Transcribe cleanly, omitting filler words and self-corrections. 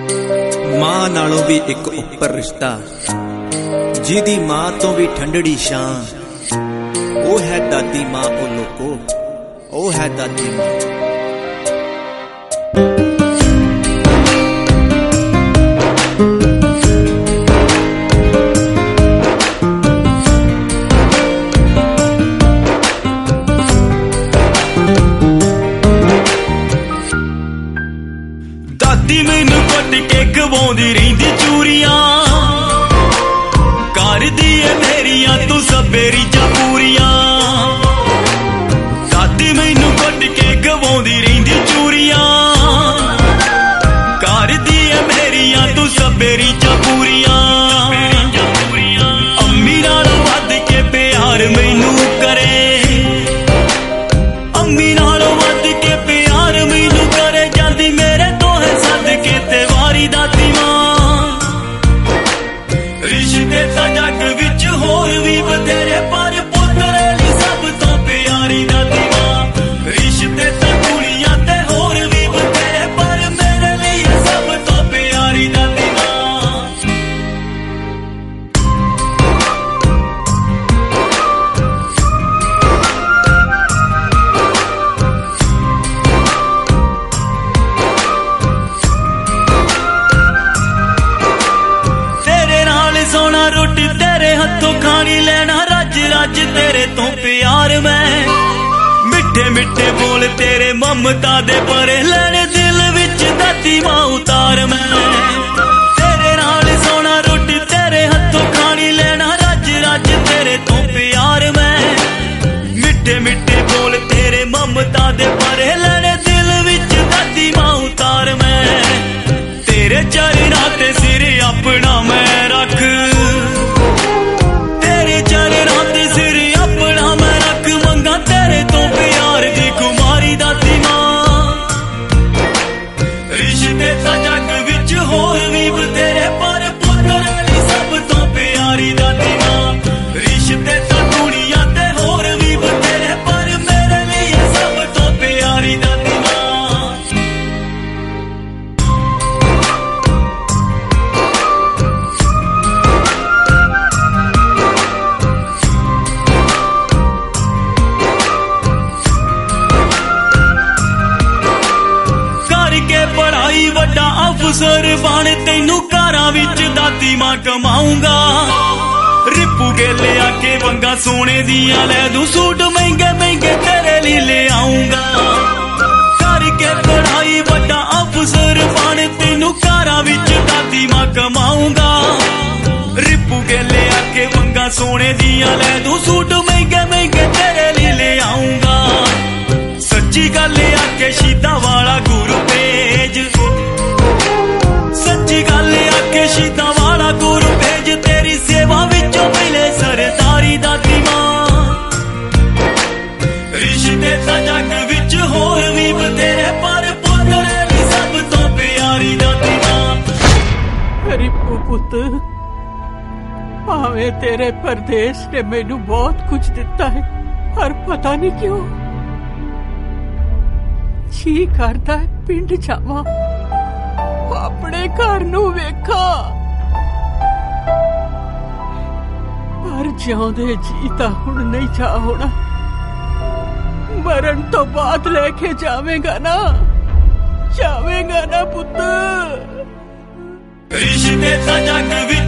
मां नालों भी एक उपर रिश्ता, जिदी मां तो भी ठंडड़ी शां, ओ है दादी मां ओ लोको, ओ है दादी मां। दादी मैनू कुट के गवाउंदी रहिंदी चूरियां, करदी है मेरियां तू सब्बे रीझां पूरियां। दादी मैनू कुट के गवाउंदी रहिंदी चूरियां, करदी है मेरियां तू सब्बे रीझां पूरियां। अम्मी नालों वध के प्यार मैनू करे, अम्मी नालों वध के प्यार मैनू करे, जांदी मेरे तो है सदके ते वारी दादी मां। रिश्ते तां जग विच होर भी बथेरे, पर पुत्तरे ली सब तो प्यारी दादी मां। रिश्ते तां कुड़ियां ते होर भी बथेरे, पर मेरे लिए सब तो प्यारी दादी मां। सोना रोटी तेरे हथों खानी, लेना रज रज तेरे तो प्यार मैं। मिठे मिठे बोल तेरे ममता दे परे, लेने दिल विच दादी मां उतार मैं। तेरे नाल सोना रोटी तेरे हथों खानी, लेना रज रज तेरे तो प्यार मैं। मिठे मिठे बोल तेरे ममता दे परे, लेने दिल विच दादी मां उतार मैं। तेरे चरना ते सिर अपना मैं रख, तेरे चरना ते सिर अपना मैं रख, मंगा तेरे तो प्यार दी कुमारी दादी मां। रिश्ते तां जग विच होर भी बथेरे, पर पुत्तर ली सब तो प्यारी दादी मां। रिश्ते तां कुड़ियां ते होर भी बथेरे, पर मेरे लिए सब तो प्यारी दादी मां। पढ़ाई वड्डा अफसर बन, तैनू घरां विच दादी मां कमाऊंगा। रिपू गेले आके वंगा सोने दियां लै दूं, सूट महंगे महंगे तेरे लिए ले आऊंगा। करके पढ़ाई वड्डा अफसर बन, तैनू घरां विच दादी मां कमाऊंगा। रिपू गेले आके वंगा सोने दियां लै दूं, सूट महंगे महंगे तेरे लिए ले आऊंगा। सच्ची गल आके शहीदां वाला गुरु भेज, सच्ची गल आके शहीदां वाला गुरु भेज, तेरी सेवा विचों मिले सरदारी दादी मां। रिश्ते तां जग विच होर भी बथेरे, पर पुत्तरे ली सब तो प्यारी दादी मां। रिपू पुत, भावें तेरे परदेस ने मैनू बहुत कुछ दिता है, पर पता नहीं क्यों जी करदा है पिंड जावां, अपने घर नू वेखा। पर जिउंदे जी तां हुण नहीं जा होना, मरण तो बाद लेके जावेगा ना, जावेगा ना पुत्त। रिश्ते तां जग